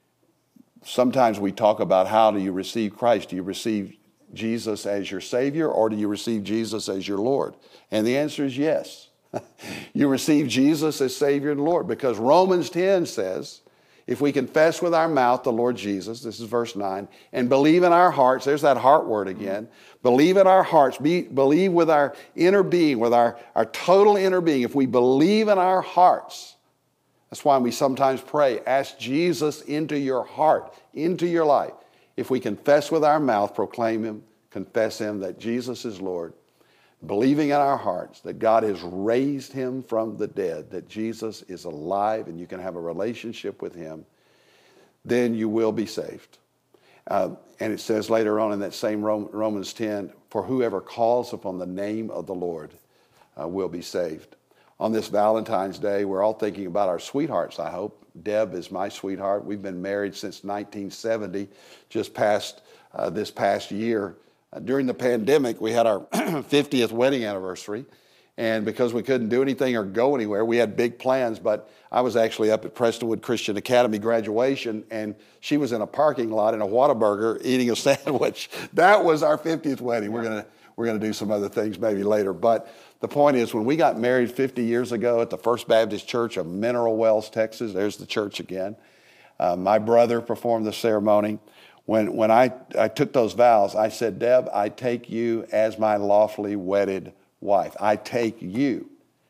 sometimes we talk about, how do you receive Christ? Do you receive Jesus as your Savior, or do you receive Jesus as your Lord? And the answer is yes. You receive Jesus as Savior and Lord, because Romans ten says, if we confess with our mouth the Lord Jesus, this is verse nine, and believe in our hearts, there's that heart word again, believe in our hearts, be, believe with our inner being, with our, our total inner being. If we believe in our hearts, that's why we sometimes pray, ask Jesus into your heart, into your life. If we confess with our mouth, proclaim him, confess him that Jesus is Lord, believing in our hearts that God has raised him from the dead, that Jesus is alive and you can have a relationship with him, then you will be saved. Uh, and it says later on in that same Romans ten, for whoever calls upon the name of the Lord uh, will be saved. On this Valentine's Day, we're all thinking about our sweethearts, I hope. Deb is my sweetheart. We've been married since nineteen seventy, just past uh, this past year. Uh, during the pandemic, we had our fiftieth wedding anniversary. And because we couldn't do anything or go anywhere, we had big plans. But I was actually up at Prestonwood Christian Academy graduation, and she was in a parking lot in a Whataburger eating a sandwich. That was our fiftieth wedding. We're gonna we're gonna do some other things maybe later. But the point is, when we got married fifty years ago at the First Baptist Church of Mineral Wells, Texas, there's the church again. Uh, my brother performed the ceremony. When, when I, I took those vows, I said, Deb, I take you as my lawfully wedded wife. I take you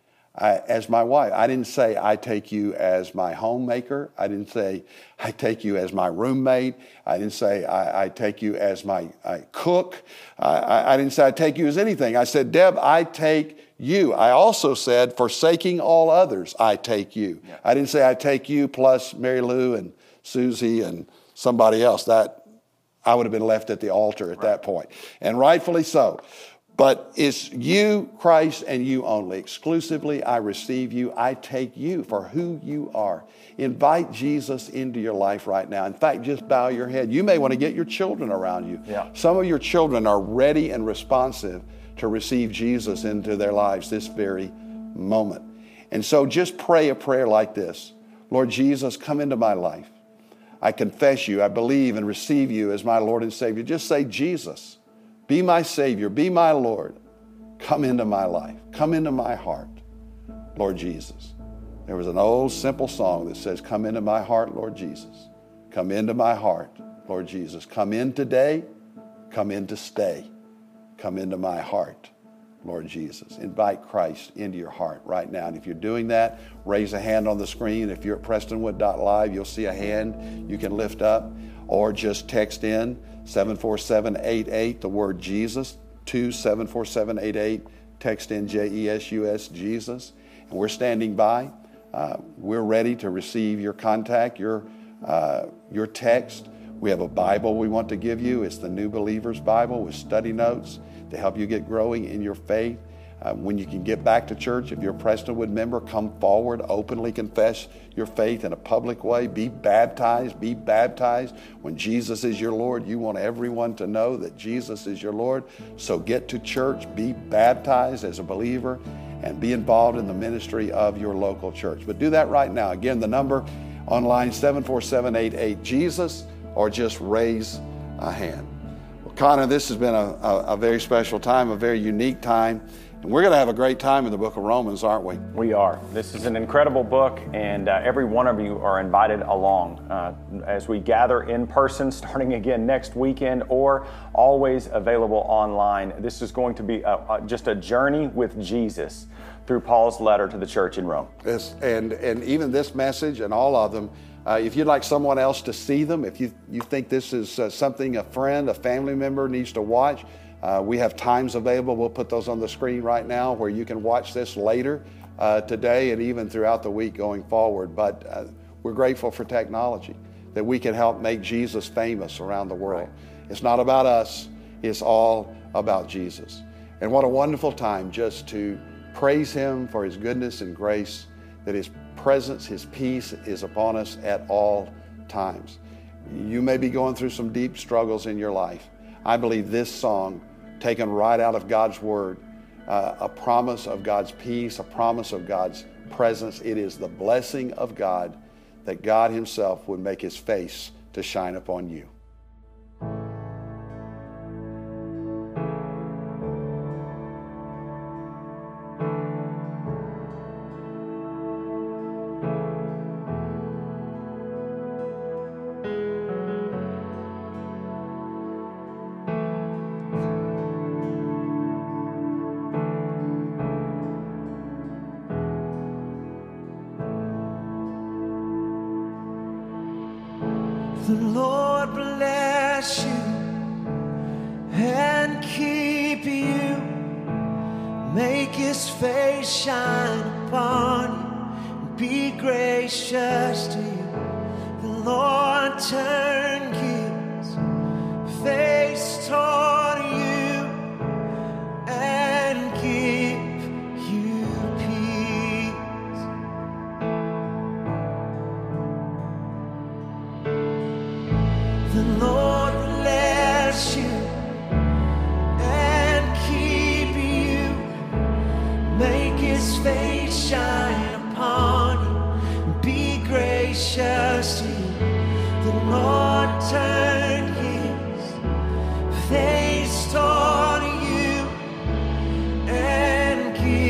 I, as my wife. I didn't say I take you as my homemaker. I didn't say I take you as my roommate. I didn't say I, I take you as my I cook. I, I, I didn't say I take you as anything. I said, Deb, I take you. I also said, forsaking all others, I take you. Yeah. I didn't say I take you plus Mary Lou and Susie and somebody else. That I would have been left at the altar at right. that point. And rightfully so. But it's you, Christ, and you only. Exclusively, I receive you. I take you for who you are. Invite Jesus into your life right now. In fact, just bow your head. You may want to get your children around you. Yeah. Some of your children are ready and responsive to receive Jesus into their lives this very moment. And so just pray a prayer like this. Lord Jesus, come into my life. I confess you. I believe and receive you as my Lord and Savior. Just say, Jesus, be my Savior. Be my Lord. Come into my life. Come into my heart, Lord Jesus. There was an old simple song that says, come into my heart, Lord Jesus. Come into my heart, Lord Jesus. Come in today. Come in to stay. Come into my heart, Lord Jesus. Invite Christ into your heart right now. And if you're doing that, raise a hand on the screen. If you're at prestonwood dot live, you'll see a hand you can lift up, or just text in seven four seven eight eight, the word Jesus, to seven four seven eight eight. Text in J E S U S, Jesus. And we're standing by. Uh, we're ready to receive your contact, your, uh, your text. We have a Bible we want to give you. It's the New Believer's Bible with study notes to help you get growing in your faith. Uh, when you can get back to church, if you're a Prestonwood member, come forward, openly confess your faith in a public way. Be baptized, be baptized. When Jesus is your Lord, you want everyone to know that Jesus is your Lord. So get to church, be baptized as a believer, and be involved in the ministry of your local church. But do that right now. Again, the number online, seven four seven eight eight, Jesus, or just raise a hand. Well, Connor, this has been a, a, a very special time, a very unique time. And we're going to have a great time in the book of Romans, aren't we? We are. This is an incredible book, and uh, every one of you are invited along uh, as we gather in person starting again next weekend, or always available online. This is going to be a, a, just a journey with Jesus through Paul's letter to the church in Rome. Yes, and, and even this message and all of them, Uh, if you'd like someone else to see them, if you, you think this is uh, something a friend, a family member needs to watch, uh, we have times available. We'll put those on the screen right now where you can watch this later uh, today and even throughout the week going forward. But uh, we're grateful for technology, that we can help make Jesus famous around the world. Right. It's not about us. It's all about Jesus. And what a wonderful time just to praise Him for His goodness and grace, that His presence, His peace is upon us at all times. You may be going through some deep struggles in your life. I believe this song, taken right out of God's Word, uh, a promise of God's peace, a promise of God's presence. It is the blessing of God that God Himself would make His face to shine upon you. The Lord bless you and keep you. Make His face shine upon you and be gracious to you. The Lord turn His face toward you and give you peace. The Lord bless you and keep you. Make His face shine upon you and be gracious to you. The Lord turn His face toward you and give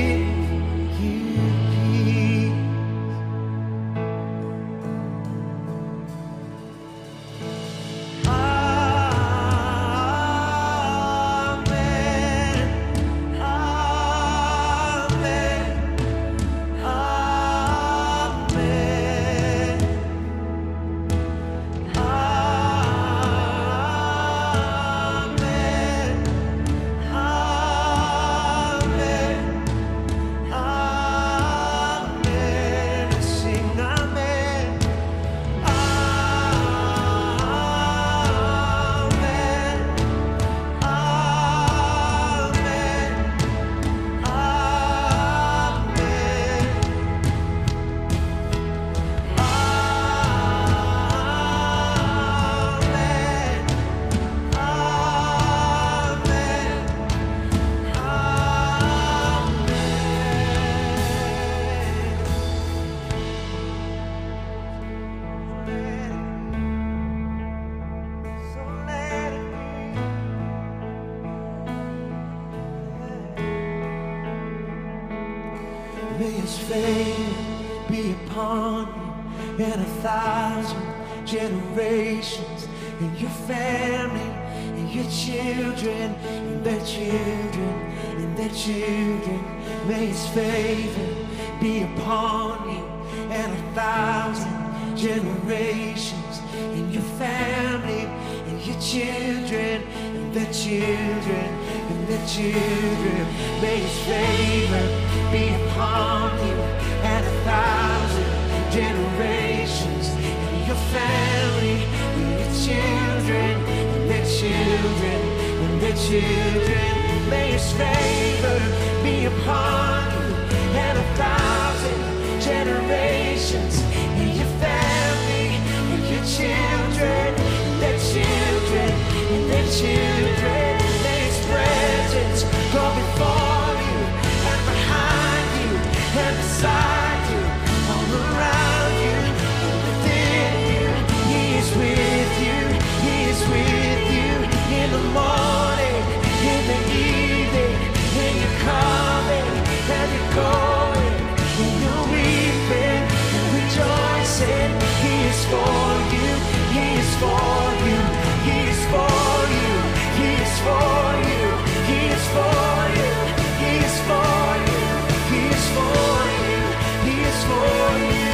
May his favor be upon you and a thousand generations, and your family, and your children, and their children, and their children. May his favor be upon you and a thousand generations, and your family, and your children, and their children, and their children. May his favor be upon you and a thousand generations, and your family, and your children, and their children, and their children. May his favor be upon you and a thousand generations, and your family, and your children, and their children, and their children. May his presence go before you and behind you and beside you, all around you and within you. He is with you, he is with you in the morning, in the evening, in your coming and your going, in your weeping and rejoicing. He is for you, he is for you, he is for you, he is for you, he is for you, he is for you, he is for you, he is for you.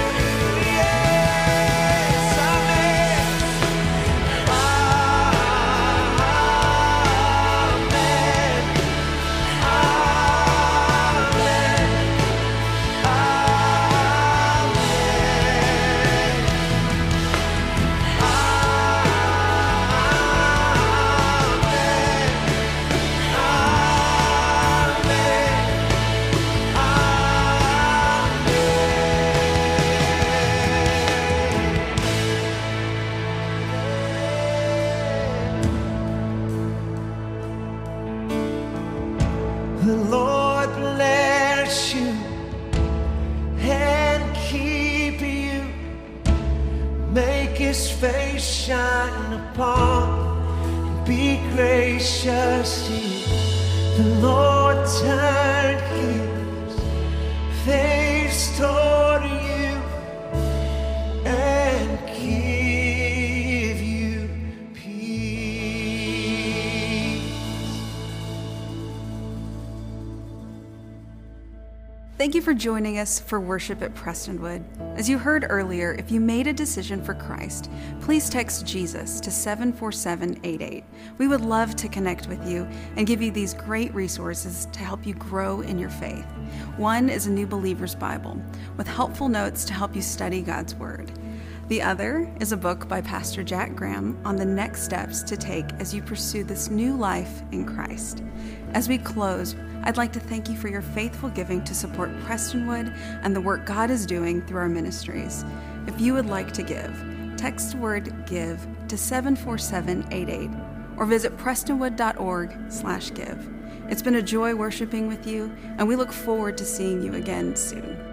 Yes, amen. The Lord bless you and keep you. Make his face shine upon you and be gracious to you. The Lord turn his face toward you and give you peace. Thank you for joining us for worship at Prestonwood. As you heard earlier, if you made a decision for Christ, please text Jesus to seven four seven eight eight. We would love to connect with you and give you these great resources to help you grow in your faith. One is a New Believer's Bible with helpful notes to help you study God's Word. The other is a book by Pastor Jack Graham on the next steps to take as you pursue this new life in Christ. As we close, I'd like to thank you for your faithful giving to support Prestonwood and the work God is doing through our ministries. If you would like to give, text the word GIVE to seven four seven eight eight or visit prestonwood.org slash give. It's been a joy worshiping with you, and we look forward to seeing you again soon.